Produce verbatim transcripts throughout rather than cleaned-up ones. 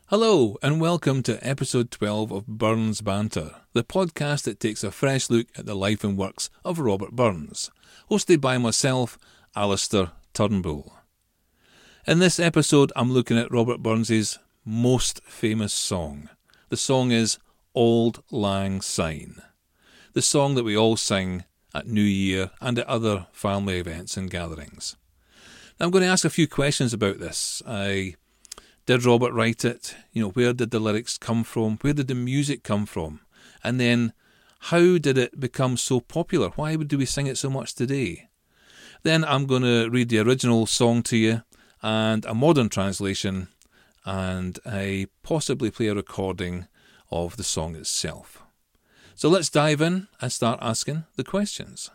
Hello and welcome to episode twelve of Burns Banter, the podcast that takes a fresh look at the life and works of Robert Burns, hosted by myself, Alistair Turnbull. In this episode I'm looking at Robert Burns' most famous song. The song is Auld Lang Syne, the song that we all sing at New Year and at other family events and gatherings. Now I'm going to ask a few questions about this. I... Did Robert write it? You know, where did the lyrics come from? Where did the music come from? And then, how did it become so popular? Why do we sing it so much today? Then I'm going to read the original song to you, and a modern translation, and I possibly play a recording of the song itself. So let's dive in and start asking the questions.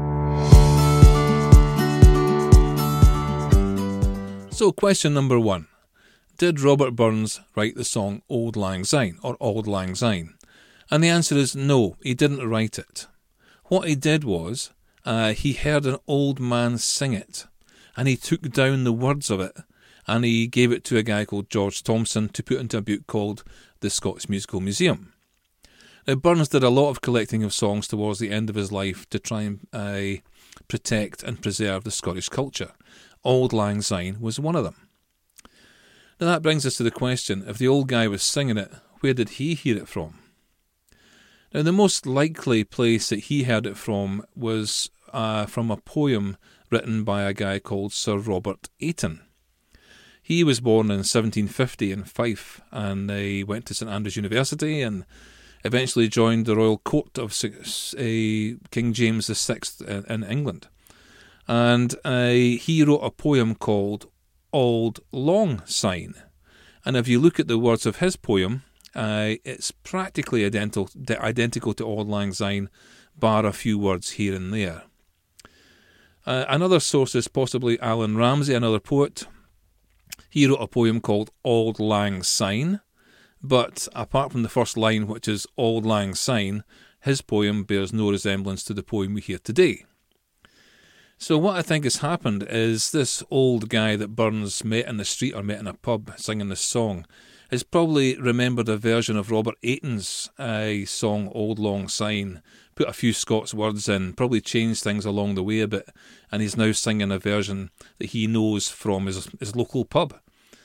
So question number one. Did Robert Burns write the song Auld Lang Syne or Auld Lang Syne? And the answer is no, he didn't write it. What he did was, uh, he heard an old man sing it, and he took down the words of it, and he gave it to a guy called George Thomson to put into a book called The Scots Musical Museum. Now, Burns did a lot of collecting of songs towards the end of his life to try and uh, protect and preserve the Scottish culture. Auld Lang Syne was one of them. Now that brings us to the question, if the old guy was singing it, where did he hear it from? Now the most likely place that he heard it from was uh, from a poem written by a guy called Sir Robert Ayton. He was born in seventeen fifty in Fife, and he went to St Andrews University and eventually joined the royal court of uh, King James the Sixth in England. And uh, he wrote a poem called Auld Lang Syne, and if you look at the words of his poem, uh, it's practically identical, identical to Auld Lang Syne, bar a few words here and there. Uh, another source is possibly Alan Ramsay, another poet. He wrote a poem called Auld Lang Syne, but apart from the first line, which is Auld Lang Syne, his poem bears no resemblance to the poem we hear today. So what I think has happened is this old guy that Burns met in the street or met in a pub singing this song has probably remembered a version of Robert Ayton's uh, song Auld Lang Syne, put a few Scots words in, probably changed things along the way a bit, and he's now singing a version that he knows from his, his local pub.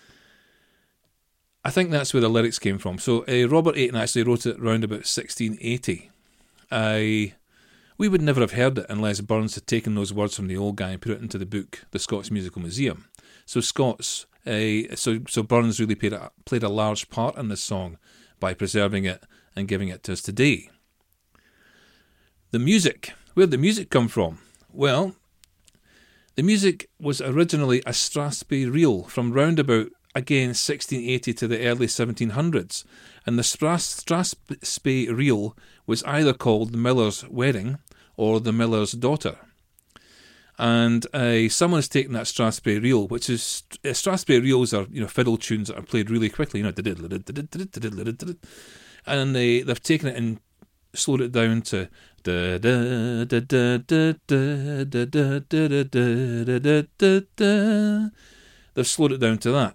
I think that's where the lyrics came from. So uh, Robert Ayton actually wrote it around about sixteen eighty. I... Uh, We would never have heard it unless Burns had taken those words from the old guy and put it into the book, The Scots Musical Museum. So Scots, uh, so so Burns really played a, played a large part in this song by preserving it and giving it to us today. The music. Where did the music come from? Well, the music was originally a Strathspey reel from round about, again, sixteen eighty to the early seventeen hundreds. And the Strathspey reel was either called The Miller's Wedding or The Miller's Daughter. And uh, someone's taken that Strathspey reel, which is, uh, Strathspey reels are, you know, fiddle tunes that are played really quickly, you know, and they, they've taken it and slowed it down to they've slowed it down to that.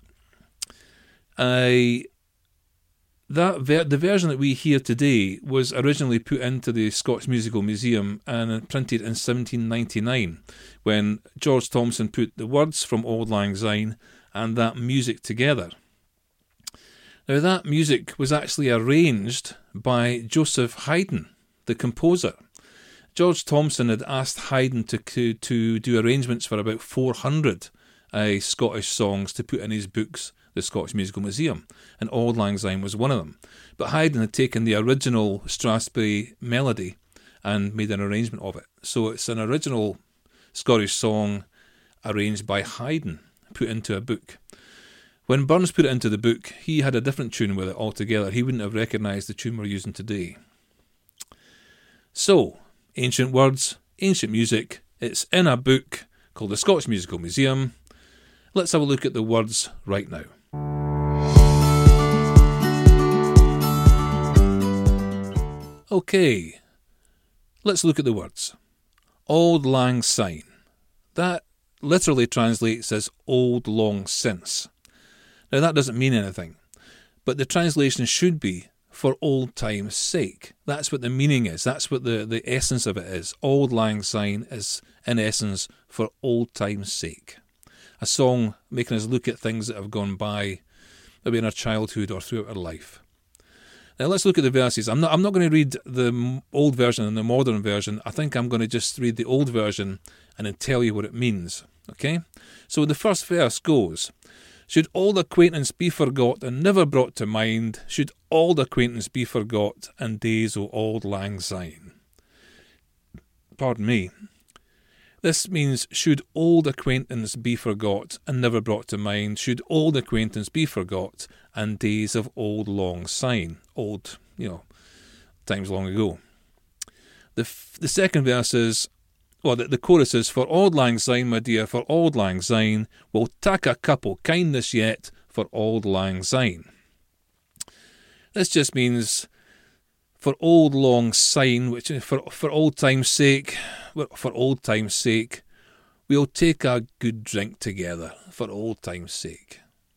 I... That ver- the version that we hear today was originally put into the Scots Musical Museum and printed in seventeen ninety-nine, when George Thomson put the words from Auld Lang Syne and that music together. Now that music was actually arranged by Joseph Haydn, the composer. George Thomson had asked Haydn to to, to do arrangements for about four hundred uh, Scottish songs to put in his books, The Scots Musical Museum, and Auld Lang Syne was one of them. But Haydn had taken the original Strathspey melody and made an arrangement of it. So it's an original Scottish song arranged by Haydn, put into a book. When Burns put it into the book, he had a different tune with it altogether. He wouldn't have recognised the tune we're using today. So, ancient words, ancient music. It's in a book called The Scots Musical Museum. Let's have a look at the words right now. Okay, let's look at the words. Auld Lang Syne. That literally translates as old long since. Now that doesn't mean anything, but the translation should be for old time's sake. That's what the meaning is. That's what the, the essence of it is. Auld Lang Syne is, in essence, for old time's sake. A song making us look at things that have gone by, maybe in our childhood or throughout our life. Now let's look at the verses. I'm not I'm not going to read the old version and the modern version. I think I'm going to just read the old version and then tell you what it means. Okay? So the first verse goes, should old acquaintance be forgot and never brought to mind, should old acquaintance be forgot and days o' auld lang syne. Pardon me. This means, should old acquaintance be forgot and never brought to mind, should old acquaintance be forgot and days of old long syne. Old, you know, times long ago. The f- the second verse is, well, the, the chorus is, for auld lang syne, my dear, for auld lang syne, we'll tak a cup o' kindness yet, for auld lang syne. This just means, for old long syne, which for for old time's sake, for old time's sake, we'll take a good drink together, for old time's sake.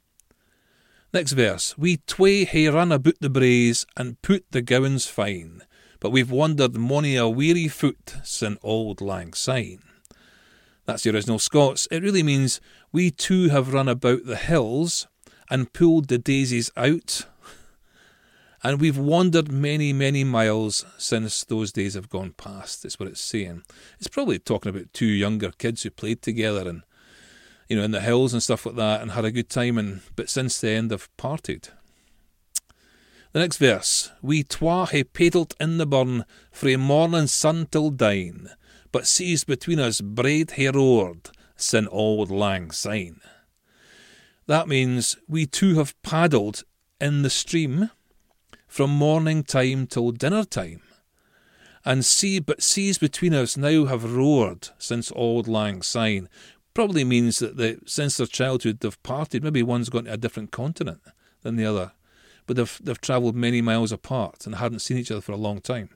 Next verse, we twae hae run about the braes and put the gowans fine, but we've wandered mony a weary foot sin auld lang syne. That's the original Scots. It really means, we too have run about the hills and pulled the daisies out, and we've wandered many, many miles since those days have gone past. That's what it's saying. It's probably talking about two younger kids who played together and, you know, in the hills and stuff like that and had a good time, and but since then they've parted. The next verse. We twa hae paddled in the burn frae morning sun till dine, but seas between us braid hae roared sin auld lang syne. That means we two have paddled in the stream from morning time till dinner time, and sea but seas between us now have roared since auld lang syne. Probably means that they, since their childhood they've parted. Maybe one's gone to a different continent than the other, but they've they've travelled many miles apart and hadn't seen each other for a long time.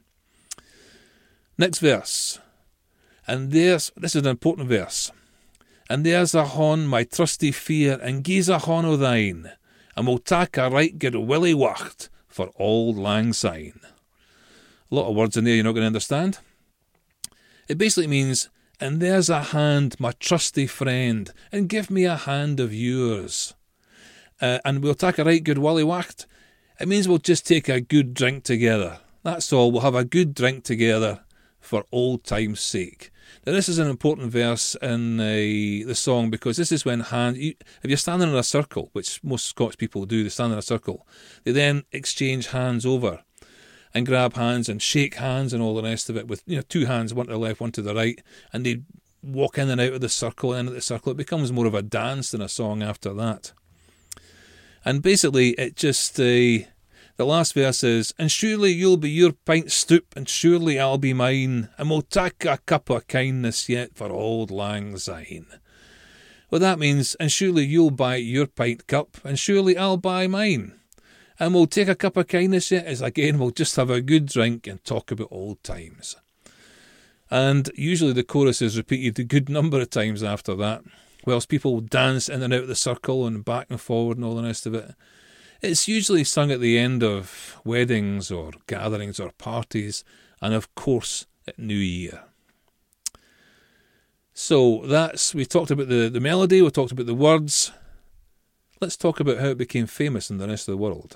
Next verse, and there's this is an important verse. And there's a hon, my trusty fear, and gie's a hon o' thine, and we'll tak a right good willy wacht for auld lang syne. A lot of words in there you're not going to understand. It basically means, and there's a hand, my trusty friend, and give me a hand of yours. Uh, and we'll take a right good willy wacht. It means we'll just take a good drink together. That's all. We'll have a good drink together for old time's sake. Now this is an important verse in uh, the song, because this is when hand, you, if you're standing in a circle, which most Scots people do, they stand in a circle, they then exchange hands over and grab hands and shake hands and all the rest of it with, you know, two hands, one to the left, one to the right, and they walk in and out of the circle and in the circle. It becomes more of a dance than a song after that. And basically it just, uh, the last verse is, and surely you'll be your pint stoop, and surely I'll be mine, and we'll tak a cup of kindness yet for auld lang syne. Well, that means, and surely you'll buy your pint cup, and surely I'll buy mine. And we'll take a cup of kindness yet, as again we'll just have a good drink and talk about old times. And usually the chorus is repeated a good number of times after that, whilst people dance in and out of the circle and back and forward and all the rest of it. It's usually sung at the end of weddings or gatherings or parties, and of course at New Year. So that's, we talked about the, the melody, we talked about the words. Let's talk about how it became famous in the rest of the world.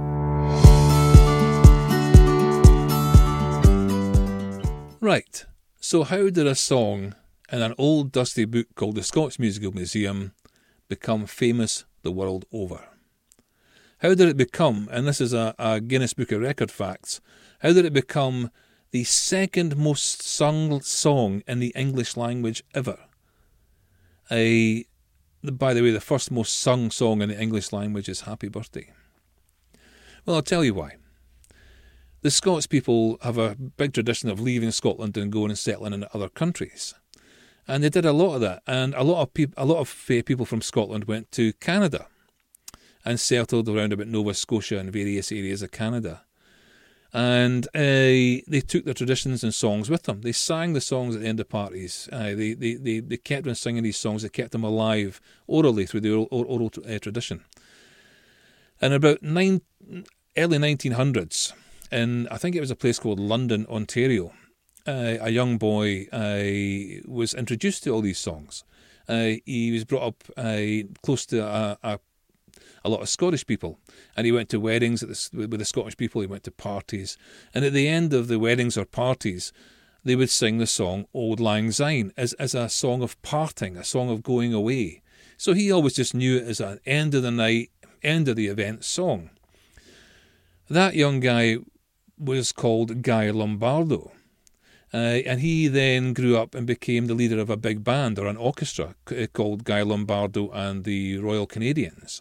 Right, so how did a song in an old dusty book called the Scots Musical Museum become famous the world over? How did it become, and this is a, a Guinness Book of Record facts, how did it become the second most sung song in the English language ever? A, by the way, the first most sung song in the English language is Happy Birthday. Well, I'll tell you why. The Scots people have a big tradition of leaving Scotland and going and settling in other countries. And they did a lot of that. And a lot of, peop- a lot of uh, people from Scotland went to Canada and settled around about Nova Scotia and various areas of Canada. And uh, they took their traditions and songs with them. They sang the songs at the end of parties. Uh, they, they, they, they kept on singing these songs. They kept them alive orally through the oral, oral uh, tradition. And about nine, early nineteen hundreds, in I think it was a place called London, Ontario, uh, a young boy uh, was introduced to all these songs. Uh, he was brought up uh, close to a, a, a lot of Scottish people, and he went to weddings at the, with the Scottish people. He went to parties, and at the end of the weddings or parties, they would sing the song Auld Lang Syne as, as a song of parting, a song of going away. So he always just knew it as an end of the night, end of the event song. That young guy was called Guy Lombardo. Uh, and he then grew up and became the leader of a big band or an orchestra called Guy Lombardo and the Royal Canadians.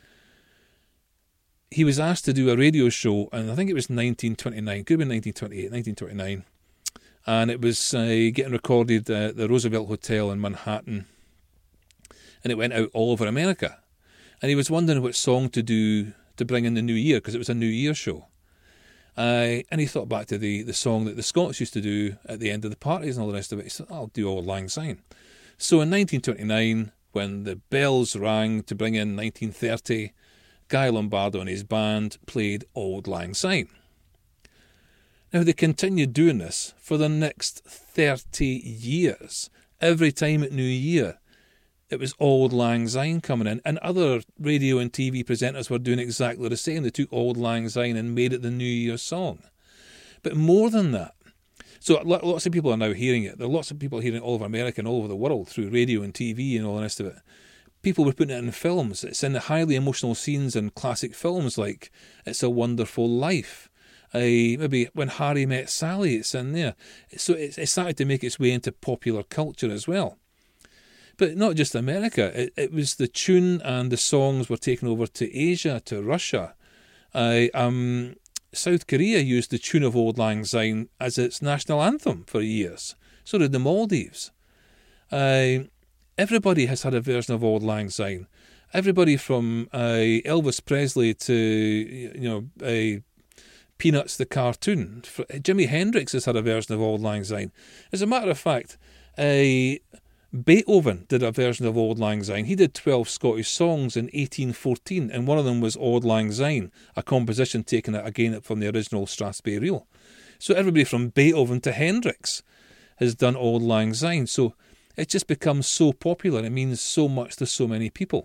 He was asked to do a radio show, and I think it was nineteen twenty-nine, could have been nineteen twenty-eight, nineteen twenty-nine, and it was uh, getting recorded at the Roosevelt Hotel in Manhattan, and it went out all over America. And he was wondering what song to do to bring in the new year, because it was a New Year show. Uh, and he thought back to the, the song that the Scots used to do at the end of the parties and all the rest of it. He said, I'll do Auld Lang Syne. So in nineteen twenty-nine, when the bells rang to bring in nineteen thirty, Guy Lombardo and his band played Auld Lang Syne. Now, they continued doing this for the next thirty years. Every time at New Year, it was Auld Lang Syne coming in, and other radio and T V presenters were doing exactly the same. They took Auld Lang Syne and made it the New Year song. But more than that, so lots of people are now hearing it. There are lots of people hearing it all over America and all over the world through radio and T V and all the rest of it. People were putting it in films. It's in the highly emotional scenes in classic films like It's a Wonderful Life. Uh, maybe When Harry Met Sally, it's in there. So it, it started to make its way into popular culture as well. But not just America. It, it was the tune and the songs were taken over to Asia, to Russia. Uh, um, South Korea used the tune of Auld Lang Syne as its national anthem for years. So did the Maldives. Uh, everybody has had a version of Auld Lang Syne. Everybody from uh, Elvis Presley to, you know, uh, Peanuts the cartoon. Jimi Hendrix has had a version of Auld Lang Syne. As a matter of fact, uh, Beethoven did a version of Auld Lang Syne. He did twelve Scottish songs in eighteen fourteen, and one of them was Auld Lang Syne, a composition taken again from the original Strasbourg Reel. So everybody from Beethoven to Hendrix has done Auld Lang Syne. So it just becomes so popular. It means so much to so many people.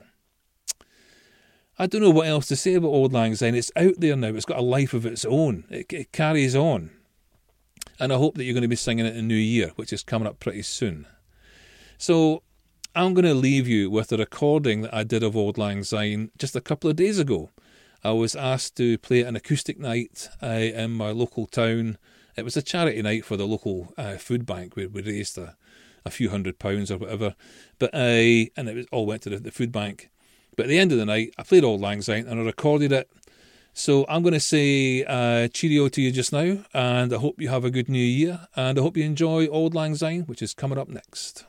I don't know what else to say about Auld Lang Syne. It's out there now. It's got a life of its own. It, it carries on. And I hope that you're going to be singing it in the New Year, which is coming up pretty soon. So I'm going to leave you with a recording that I did of Auld Lang Syne just a couple of days ago. I was asked to play an acoustic night uh, in my local town. It was a charity night for the local uh, food bank. We, we raised a, a few hundred pounds or whatever, but uh, and it was, all went to the, the food bank. But at the end of the night, I played Auld Lang Syne and I recorded it. So I'm going to say uh, cheerio to you just now, and I hope you have a good new year, and I hope you enjoy Auld Lang Syne, which is coming up next.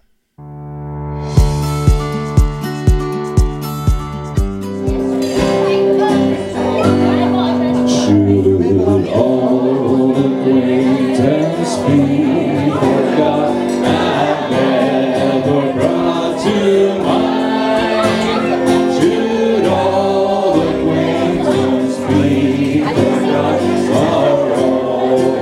Should all acquaintance be forgot and never brought to mind? Should all acquaintance be forgot for all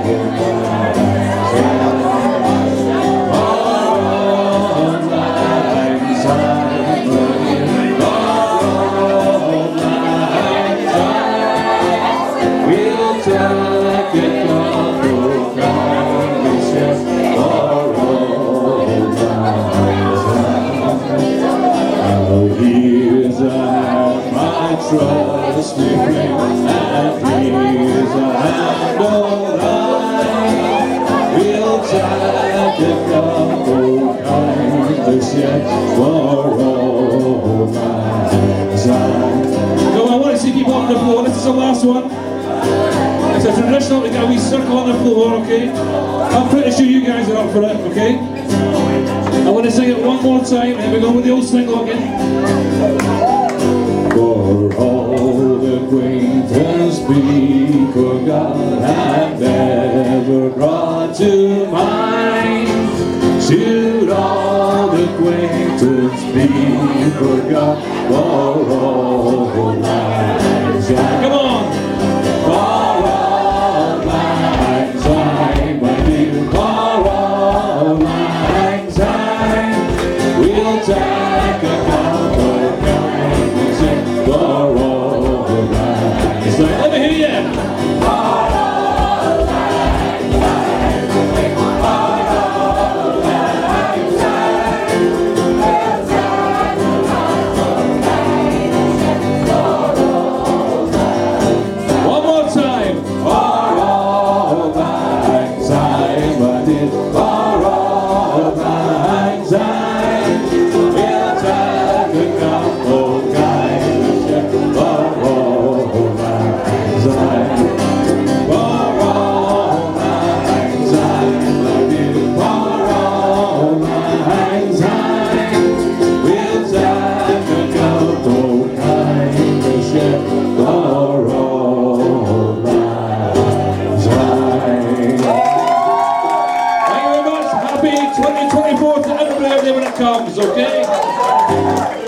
trust me, friend, and here's a handle line. We'll take a couple kindness yet for all my time. Go on, I want to see people on the floor. This is the last one. It's a traditional to get a wee circle on the floor, okay? I'm pretty sure you guys are up for it, okay? I want to sing it one more time, and we go with the old single again. For all the acquaintance be forgot and never brought to mind. Should all the acquaintance be forgot for all lives comes, okay?